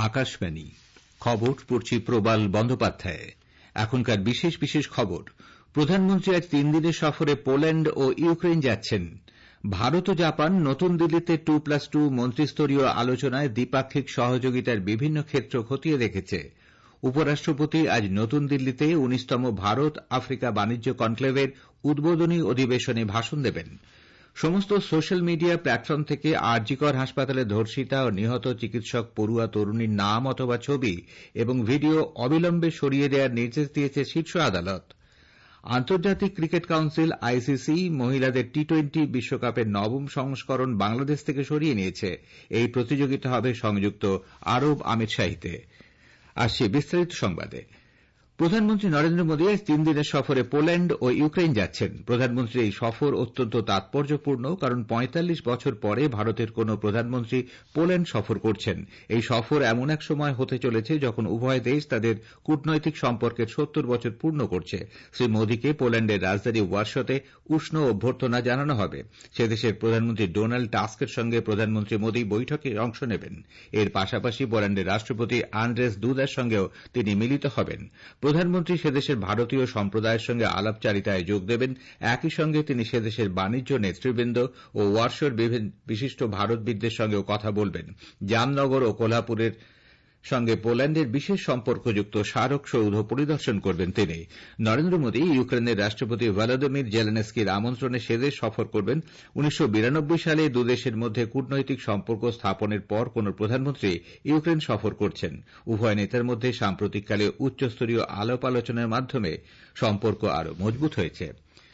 আকাশবাণী খবর পড়ছি প্রবাল বন্দ্যোপাধ্যায়। এখনকার বিশেষ বিশেষ খবর। প্রধানমন্ত্রী আজ 3 দিনের সফরে পোল্যান্ড ও ইউক্রেন যাচ্ছেন। ভারত ও জাপান নতুন দিল্লিতে 2+2 মন্ত্রিস্তরীয় আলোচনায় দ্বিপাক্ষিক সহযোগিতার বিভিন্ন ক্ষেত্র খতিয়ে দেখেছে। উপরাষ্ট্রপতি আজ নতুন দিল্লিতে 19তম ভারত আফ্রিকা বাণিজ্য কনক্লেভের উদ্বোধনী অধিবেশনে ভাষণ দেবেন। সমস্ত সোশ্যাল মিডিয়া প্ল্যাটফর্ম থেকে আর.জি. কর হাসপাতালে ধর্ষিতা ও নিহত চিকিৎসক পড়ুয়া তরুণীর নাম অথবা ছবি এবং ভিডিও অবিলম্বে সরিয়ে দেওয়ার নির্দেশ দিয়েছে শীর্ষ আদালত। আন্তর্জাতিক ক্রিকেট কাউন্সিল আইসিসি মহিলাদের টি-20 বিশ্বকাপের 9ম সংস্করণ বাংলাদেশ থেকে সরিয়ে নিয়েছে। এই প্রতিযোগিতা হবে সংযুক্ত আরব আমিরশাহিতে। আসছে বিস্তারিত সংবাদে। প্রধানমন্ত্রী নরেন্দ্র মোদী আজ 3 দিনের সফরে পোল্যান্ড ও ইউক্রেন যাচ্ছেন। প্রধানমন্ত্রীর এই সফর অত্যন্ত তাৎপর্যপূর্ণ, কারণ 45 বছর পরে ভারতের কোন প্রধানমন্ত্রী পোল্যান্ড সফর করছেন। এই সফর এমন এক সময় হতে চলেছে যখন উভয় দেশ তাদের কূটনৈতিক সম্পর্কের 70 বছর পূর্ণ করছে। শ্রী মোদীকে পোল্যান্ডের রাজধানী ওয়ারশতে উষ্ণ অভ্যর্থনা জানানো হবে। সে দেশের প্রধানমন্ত্রী ডোনাল্ড টাস্কের সঙ্গে প্রধানমন্ত্রী মোদী বৈঠকে অংশ নেবেন। এর পাশাপাশি পোল্যান্ডের রাষ্ট্রপতি আন্ড্রেস দুদার সঙ্গেও তিনি মিলিত হবেন। প্রধানমন্ত্রী সেদেশের ভারতীয় সম্প্রদায়ের সঙ্গে আলাপচারিতায় যোগ দেবেন। একই সঙ্গে তিনি সেদেশের বাণিজ্য নেতৃবৃন্দ ও ওয়ারশোর বিশিষ্ট ভারতবিদদের সঙ্গেও কথা বলবেন। জামনগর ও কোলহাপুরের সঙ্গে পোল্যান্ডের বিশেষ সম্পর্কযুক্ত স্মারক সৌধ পরিদর্শন করবেন তিনি। নরেন্দ্র মোদী ইউক্রেনের রাষ্ট্রপতি ভলোদিমির জেলেনস্কির আমন্ত্রণে সেদেশ সফর করবেন। 1992 সালে দুদেশের মধ্যে কূটনৈতিক সম্পর্ক স্থাপনের পর কোন প্রধানমন্ত্রী ইউক্রেন সফর করছেন। উভয় নেতার মধ্যে সাম্প্রতিককালে উচ্চস্তরীয় আলাপ আলোচনার মাধ্যমে সম্পর্ক আরও মজবুত হয়েছে।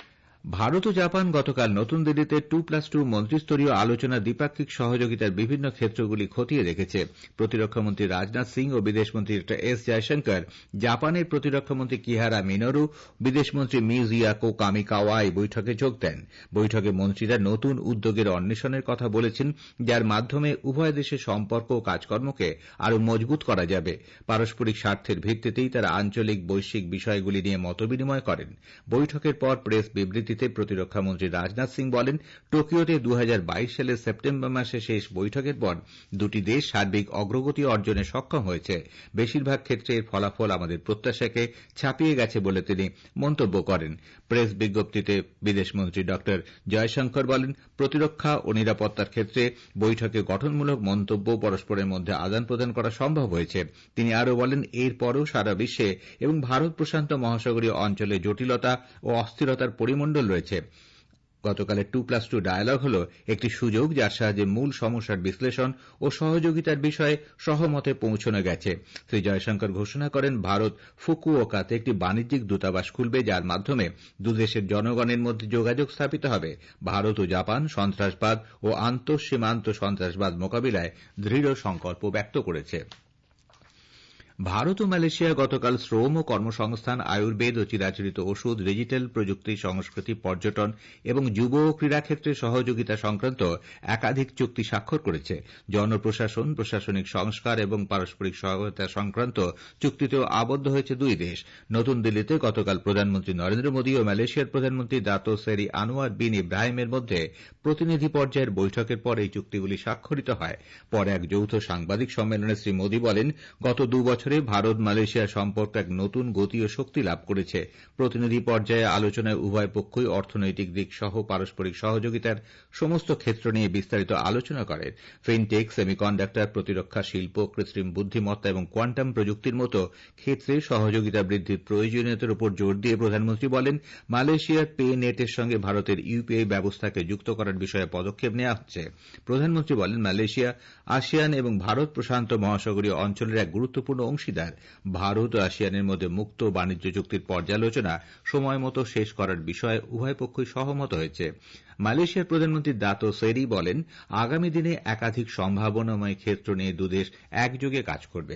ভারত ও জাপান গতকাল নতুন দিল্লিতে 2+2 মন্ত্রিস্তরীয় আলোচনা দ্বিপাক্ষিক সহযোগিতার বিভিন্ন ক্ষেত্রগুলি খতিয়ে দেখেছে। প্রতিরক্ষামন্ত্রী রাজনাথ সিং ও বিদেশমন্ত্রী এস জয়শঙ্কর, জাপানের প্রতিরক্ষামন্ত্রী কিহারা মিনোরু, বিদেশমন্ত্রী মিজিয়াকো কামিকাওয়া এই বৈঠকে যোগ দেন। বৈঠকে মন্ত্রীরা নতুন উদ্যোগের অন্বেষণের কথা বলেছেন, যার মাধ্যমে উভয় দেশের সম্পর্ক ও কাজকর্মকে আরও মজবুত করা যাবে। পারস্পরিক স্বার্থের ভিত্তিতেই তারা আঞ্চলিক বৈশ্বিক বিষয়গুলি নিয়ে মতবিনিময় করেন। বৈঠকের পর প্রেস বিবৃতিতে প্রতিরক্ষামন্ত্রী রাজনাথ সিং বলেন, টোকিওতে 2022 সালের সেপ্টেম্বর মাসে শেষ বৈঠকের পর দুটি দেশ সার্বিক অগ্রগতি অর্জনে সক্ষম হয়েছে। বেশিরভাগ ক্ষেত্রে এর ফলাফল আমাদের প্রত্যাশাকে ছাপিয়ে গেছে বলে তিনি মন্তব্য করেন। প্রেস বিজ্ঞপ্তিতে বিদেশমন্ত্রী ড জয়শঙ্কর বলেন, প্রতিরক্ষা ও নিরাপত্তার ক্ষেত্রে বৈঠকে গঠনমূলক মন্তব্য পরস্পরের মধ্যে আদান প্রদান করা সম্ভব হয়েছে। তিনি আরও বলেন, এরপরও সারা বিশ্বে এবং ভারত প্রশান্ত মহাসাগরীয় অঞ্চলে জটিলতা ও অস্থিরতার পরিমণ্ডল রয়েছে। গতকালের 2+2 ডায়ালগ হল একটি সুযোগ, যার সাহায্যে মূল সমস্যার বিশ্লেষণ ও সহযোগিতার বিষয়ে সহমতে পৌঁছানো গেছে। শ্রী জয়শঙ্কর ঘোষণা করেন, ভারত ফুকুওকাতে একটি বাণিজ্যিক দূতাবাস খুলবে, যার মাধ্যমে দুদেশের জনগণের মধ্যে যোগাযোগ স্থাপিত হবে। ভারত ও জাপান সন্ত্রাসবাদ ও আন্তঃসীমান্ত সন্ত্রাসবাদ মোকাবিলায় দৃঢ় সংকল্প ব্যক্ত করেছে। ভারত ও মালয়েশিয়া গতকাল শ্রম ও কর্মসংস্থান, আয়ুর্বেদ ও চিরাচরিত ওষুধ, ডিজিটাল প্রযুক্তি, সংস্কৃতি, পর্যটন এবং যুব ও ক্রীড়া ক্ষেত্রে সহযোগিতা সংক্রান্ত একাধিক চুক্তি স্বাক্ষর করেছে। জনপ্রশাসন, প্রশাসনিক সংস্কার এবং পারস্পরিক সহায়তা সংক্রান্ত চুক্তিতেও আবদ্ধ হয়েছে দুই দেশ। নতুন দিল্লিতে গতকাল প্রধানমন্ত্রী নরেন্দ্র মোদী ও মালয়েশিয়ার প্রধানমন্ত্রী দাতো সেরি আনোয়ার বিন ইব্রাহিমের মধ্যে প্রতিনিধি পর্যায়ের বৈঠকের পর এই চুক্তিগুলি স্বাক্ষরিত হয়। পরে এক যৌথ সাংবাদিক সম্মেলনে শ্রী মোদী বলেন, গত 2 বছরে ভারত মালয়েশিয়া সম্পর্ক এক নতুন গতি ও শক্তি লাভ করেছে। প্রতিনিধি পর্যায়ে আলোচনায় উভয় পক্ষই অর্থনৈতিক দিক সহ পারস্পরিক সহযোগিতার সমস্ত ক্ষেত্র নিয়ে বিস্তারিত আলোচনা করেন। ফিনটেক, সেমিকন্ডাক্টর, প্রতিরক্ষা শিল্প, কৃত্রিম বুদ্ধিমত্তা এবং কোয়ান্টাম প্রযুক্তির মতো ক্ষেত্রে সহযোগিতা বৃদ্ধির প্রয়োজনীয়তার উপর জোর দিয়ে প্রধানমন্ত্রী বলেন, মালয়েশিয়ার পে নেটের সঙ্গে ভারতের ইউপিআই ব্যবস্থাকে যুক্ত করার বিষয়ে পদক্ষেপ নেওয়া হচ্ছে। প্রধানমন্ত্রী বলেন, মালয়েশিয়া আসিয়ান এবং ভারত প্রশান্ত মহাসাগরীয় অঞ্চলের এক গুরুত্বপূর্ণ অংশীদার। ভারত ও আসিয়ানের মধ্যে মুক্ত বাণিজ্য চুক্তির পর্যালোচনা সময়মতো শেষ করার বিষয়ে উভয় পক্ষই সহমত হয়েছে। মালয়েশিয়ার প্রধানমন্ত্রী দাতো সেরি বলেন, আগামী দিনে একাধিক সম্ভাবনাময় ক্ষেত্র নিয়ে দুদেশ একযোগে কাজ করবে।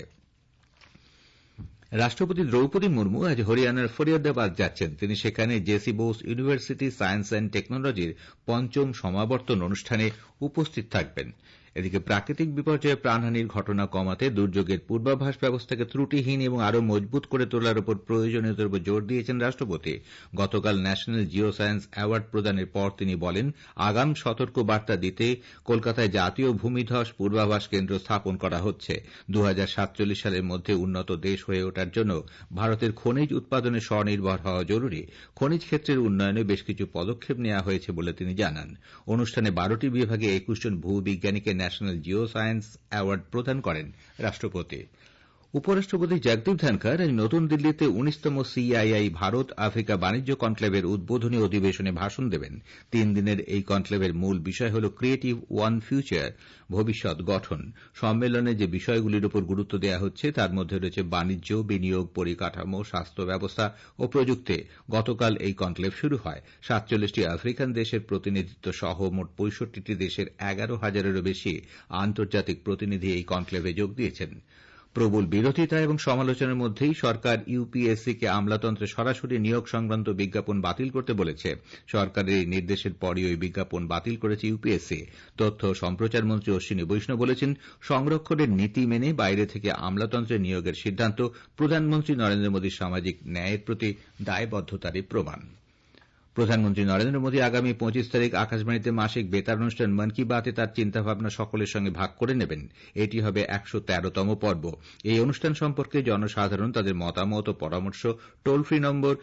রাষ্ট্রপতি দ্রৌপদী মুর্মু আজ হরিয়ানার ফরিয়াদাবাদ যাচ্ছেন। তিনি সেখানে J C Bose university science and টেকনোলজির 5ম সমাবর্তন অনুষ্ঠানে উপস্থিত থাকবেন। এদিকে প্রাকৃতিক বিপর্যয়ে প্রাণহানির ঘটনা কমাতে দুর্যোগের পূর্বাভাস ব্যবস্থাকে ত্রুটিহীন এবং আরও মজবুত করে তোলার উপর প্রয়োজনীয়তার উপর জোর দিয়েছেন রাষ্ট্রপতি। গতকাল ন্যাশনাল জিও সায়েন্স অ্যাওয়ার্ড প্রদানের পর তিনি বলেন, আগাম সতর্ক বার্তা দিতে কলকাতায় জাতীয় ভূমিধস পূর্বাভাস কেন্দ্র স্থাপন করা হচ্ছে। 2047 সালের মধ্যে উন্নত দেশ হয়ে ওঠার জন্য ভারতের খনিজ উৎপাদনে স্বনির্ভর হওয়া জরুরি। খনিজ ক্ষেত্রের উন্নয়নে বেশ কিছু পদক্ষেপ নেওয়া হয়েছে বলে তিনি জানান। অনুষ্ঠানে 12টি বিভাগে 21 জন ভূবিজ্ঞানীকে ন্যাশনাল জিও সায়েন্স অ্যাওয়ার্ড প্রদান করেন রাষ্ট্রপতি। উপরাষ্ট্রপতি জগদীপ ধনখড় আজ নতুন দিল্লিতে 19তম সিআইআই ভারত আফ্রিকা বাণিজ্য কনক্লেভের উদ্বোধনী অধিবেশনে ভাষণ দেবেন। 3 দিনের এই কনক্লেভের মূল বিষয় হল ক্রিয়েটিভ ওয়ান ফিউচার, ভবিষ্যৎ গঠন। সম্মেলনে যে বিষয়গুলির উপর গুরুত্ব দেওয়া হচ্ছে তার মধ্যে রয়েছে বাণিজ্য, বিনিয়োগ, পরিকাঠামো, স্বাস্থ্য ব্যবস্থা ও প্রযুক্তি। গতকাল এই কনক্লেভ শুরু হয়। 47টি আফ্রিকান দেশের প্রতিনিধিত্ব সহ মোট 65টি দেশের 11,000-এরও বেশি আন্তর্জাতিক প্রতিনিধি এই কনক্লেভে যোগ দিয়েছেন। প্রবল বিরোধিতা এবং সমালোচনার মধ্যেই সরকার ইউপিএসসিকে আমলাতন্ত্রে সরাসরি নিয়োগ সংক্রান্ত বিজ্ঞাপন বাতিল করতে বলেছে। সরকারের এই নির্দেশের পরই ওই বিজ্ঞাপন বাতিল করেছে ইউপিএসসি। তথ্য ও সম্প্রচার মন্ত্রী অশ্বিনী বৈষ্ণব বলেছেন, সংরক্ষণের নীতি মেনে বাইরে থেকে আমলাতন্ত্রে নিয়োগের সিদ্ধান্ত প্রধানমন্ত্রী নরেন্দ্র মোদীর সামাজিক ন্যায়ের প্রতি দায়বদ্ধতারই প্রমাণ। প্রধানমন্ত্রী নরেন্দ্র মোদী আগামী 25 তারিখ আকাশবাণীতে মাসিক বেতার অনুষ্ঠান মন কি বাতে তার চিন্তাভাবনা সকলের সঙ্গে ভাগ করে নেবেন। এটি হবে 113তম পর্ব। এই অনুষ্ঠান সম্পর্কে জনসাধারণ তাদের মতামত ও পরামর্শ টোল ফ্রি নম্বর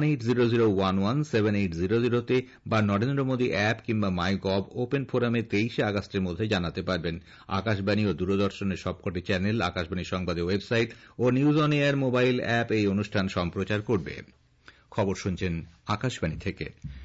1800117800 বা নরেন্দ্র মোদী অ্যাপ কিংবা মাই গভ ওপেন ফোরামে 23 আগস্টের মধ্যে জানাতে পারবেন। আকাশবাণী ও দূরদর্শনের সবকটি চ্যানেল, আকাশবাণী সংবাদের ওয়েবসাইট ও news on air mobile app এই অনুষ্ঠান সম্প্রচার করবে। খবর শুনছেন আকাশবাণী থেকে।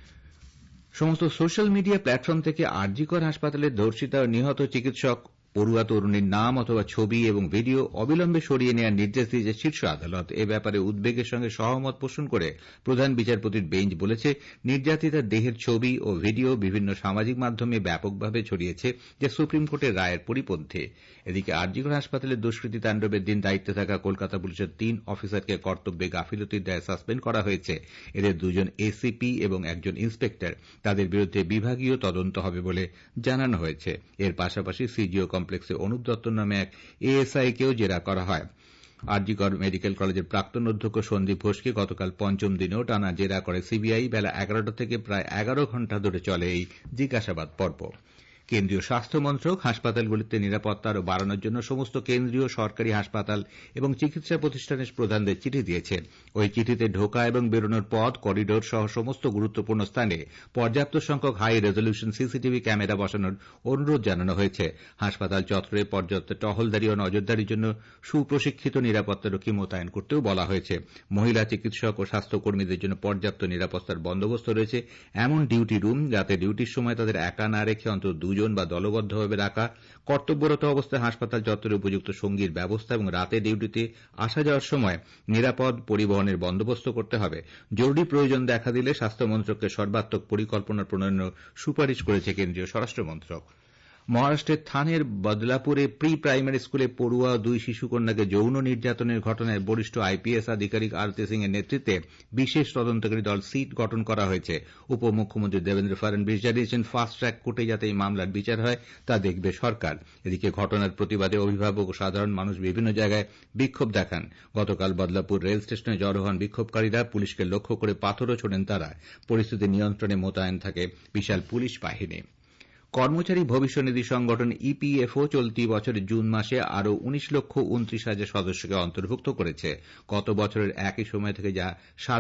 সমস্ত সোশ্যাল মিডিয়া প্ল্যাটফর্ম থেকে আরজিকর হাসপাতালের ধর্ষিতা ও নিহত চিকিৎসক পড়ুয়া তরুণীর নাম অথবা ছবি এবং ভিডিও অবিলম্বে সরিয়ে নেওয়ার নির্দেশ দিয়েছে শীর্ষ আদালত। এ ব্যাপারে উদ্বেগের সঙ্গে সহমত পোষণ করে প্রধান বিচারপতির বেঞ্চ বলেছে, নির্যাতিতার দেহের ছবি ও ভিডিও বিভিন্ন সামাজিক মাধ্যমে ব্যাপকভাবে ছড়িয়েছে, যা সুপ্রিম কোর্টের রায়ের পরিপন্থী। এদিকে আরজিকর হাসপাতালের দুষ্কৃতী তাণ্ডবের দিন দায়িত্বে থাকা কলকাতা পুলিশের 3 অফিসারকে কর্তব্যে গাফিলতির দায়ে সাসপেন্ড করা হয়েছে। এদের 2 জন এসিপি এবং 1 জন ইন্সপেক্টর। তাদের বিরুদ্ধে বিভাগীয় তদন্ত হবে বলে জানানো হয়েছে। এর পাশাপাশি সিজিও কমপ্লেক্সে অনুপ দত্ত নামে এক এএসআই কেও জেরা করা হয়। আরজিকর মেডিকেল কলেজের প্রাক্তন অধ্যক্ষ সন্দীপ ঘোষকে গতকাল 5ম দিনেও টানা জেরা করে সিবিআই। বেলা 11টা থেকে প্রায় 11 ঘণ্টা ধরে চলে এই জিজ্ঞাসাবাদ পর্ব। কেন্দ্রীয় স্বাস্থ্য মন্ত্রক হাসপাতালগুলিতে নিরাপত্তা আরও বাড়ানোর জন্য সমস্ত কেন্দ্রীয় সরকারি হাসপাতাল এবং চিকিৎসা প্রতিষ্ঠানের প্রধানদের চিঠি দিয়েছে। ওই চিঠিতে ঢোকা এবং বেরোনোর পথ, করিডোর সহ সমস্ত গুরুত্বপূর্ণ স্থানে পর্যাপ্ত সংখ্যক হাই রেজলিউশন সিসিটিভি ক্যামেরা বসানোর অনুরোধ জানানো হয়েছে। হাসপাতাল চত্বরে পর্যাপ্ত টহলদারি ও নজরদারির জন্য সুপ্রশিক্ষিত নিরাপত্তারক্ষী মোতায়েন করতেও বলা হয়েছে। মহিলা চিকিৎসক ও স্বাস্থ্যকর্মীদের জন্য পর্যাপ্ত নিরাপত্তার বন্দোবস্ত রয়েছে। এমন ডিউটি রুম যাতে ডিউটির সময় তাদের একা না রেখে অন্তত 2 জন বা দলবদ্ধভাবে রাখা, কর্তব্যরত অবস্থায় হাসপাতাল চত্বরে উপযুক্ত সঙ্গীর ব্যবস্থা এবং রাতে ডিউটিতে আসা যাওয়ার সময় নিরাপদ পরিবহনের বন্দোবস্ত করতে হবে। জরুরি প্রয়োজন দেখা দিলে স্বাস্থ্য মন্ত্রককে সর্বাত্মক পরিকল্পনা প্রণয়নের সুপারিশ করেছে কেন্দ্রীয় স্বরাষ্ট্র মন্ত্রক। মহারাষ্ট্রের থানের বদলাপুরে প্রি প্রাইমারি স্কুলে পড়ুয়া 2 শিশুকন্যাকে যৌন নির্যাতনের ঘটনায় বরিষ্ঠ আইপিএস আধিকারিক আরতি সিং এর নেতৃত্বে বিশেষ তদন্তকারী দল সিট গঠন করা হয়েছে। উপমুখ্যমন্ত্রী দেবেন্দ্র ফডনবিস জানিয়েছেন, ফাস্ট ট্র্যাক কোর্টে যাতে এই মামলার বিচার হয় তা দেখবে সরকার। এদিকে ঘটনার প্রতিবাদে অভিভাবক ও সাধারণ মানুষ বিভিন্ন জায়গায় বিক্ষোভ দেখান। গতকাল বদলাপুর রেল স্টেশনে জড়ো হন বিক্ষোভকারীরা। পুলিশকে লক্ষ্য করে পাথরও ছোড়েন তারা। পরিস্থিতি নিয়ন্ত্রণে মোতায়েন থাকে বিশাল পুলিশ বাহিনী। কর্মচারী ভবিষ্যনিধি সংগঠন ইপিএফও চলতি বছরের জুন মাসে আরও 19,29,000 সদস্যকে অন্তর্ভুক্ত করেছে। গত বছরের একই সময় থেকে যা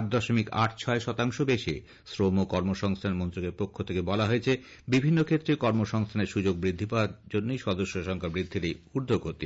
7.86% বেশি। শ্রম ও কর্মসংস্থান মন্ত্রকের পক্ষ থেকে বলা হয়েছে, বিভিন্ন ক্ষেত্রে কর্মসংস্থানের সুযোগ বৃদ্ধি পাওয়ার জন্যই সদস্য সংখ্যা বৃদ্ধির এই ঊর্ধ্বগতি।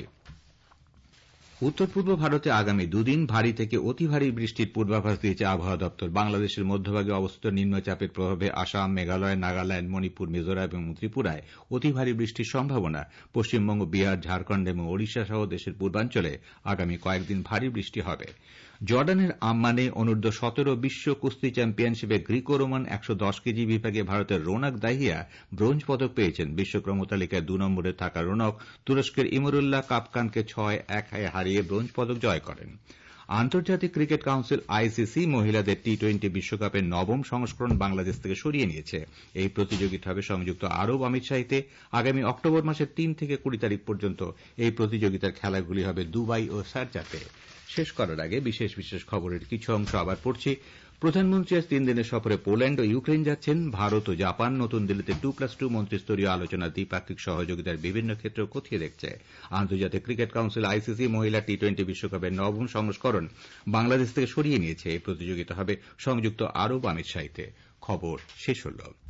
উত্তর পূর্ব ভারতে আগামী 2 দিন ভারী থেকে অতি ভারী বৃষ্টির পূর্বাভাস দিয়েছে আবহাওয়া দপ্তর। বাংলাদেশের মধ্যভাগে অবস্থিত নিম্নচাপের প্রভাবে আসাম, মেঘালয়, নাগাল্যান্ড, মণিপুর, মিজোরাম এবং ত্রিপুরায় অতি ভারী বৃষ্টির সম্ভাবনা। পশ্চিমবঙ্গ, বিহার, ঝাড়খণ্ড এবং ওড়িশা সহ দেশের পূর্বাঞ্চলে আগামী কয়েকদিন ভারী বৃষ্টি হবে। জর্ডানের আম্মানে অনূর্ধ্ব 17 বিশ্ব কুস্তি চ্যাম্পিয়নশিপে গ্রিকো রোমান 110 কেজি বিভাগে ভারতের রৌনক দাহিয়া ব্রোঞ্জ পদক পেয়েছেন। বিশ্বক্রম তালিকায় 2 নম্বরে থাকা রৌনক তুরস্কের ইমরুল্লাহ কাপকানকে 6-1 হারিয়ে ব্রোঞ্জ পদক জয় করেন। আন্তর্জাতিক ক্রিকেট কাউন্সিল আইসিসি মহিলাদের টি-20 বিশ্বকাপের নবম সংস্করণ বাংলাদেশ থেকে সরিয়ে নিয়েছে। এই প্রতিযোগিতা হবে সংযুক্ত আরব আমিরশাহিতে। আগামী অক্টোবর মাসের 3 থেকে 20 তারিখ পর্যন্ত এই প্রতিযোগিতার খেলাগুলি হবে দুবাই ও শারজাতে। শেষ করার আগে বিশেষ বিশেষ খবরের কিছু অংশ আবার পড়ছি। প্রধানমন্ত্রী আজ 3 দিনের সফরে পোল্যান্ড ও ইউক্রেন যাচ্ছেন। ভারত ও জাপান নতুন দিল্লিতে 2+2 মন্ত্রিস্তরীয় আলোচনা দ্বিপাক্ষিক সহযোগিতার বিভিন্ন ক্ষেত্র খতিয়ে দেখছে। আন্তর্জাতিক ক্রিকেট কাউন্সিল আইসিসি মহিলা টি-20 বিশ্বকাপের নবম সংস্করণ বাংলাদেশ থেকে সরিয়ে নিয়েছে। এই প্রতিযোগিতা হবে সংযুক্ত আরব আমিরশাহিতে। খবর শেষ হল।